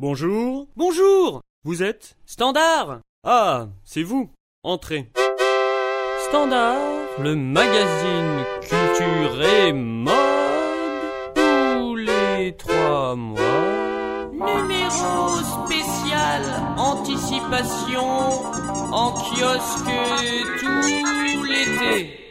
Bonjour. Bonjour. Vous êtes? Standard. Ah, c'est vous. Entrez. Standard, le magazine culture et mode, tous les 3 mois. Numéro spécial anticipation en kiosque tout l'été.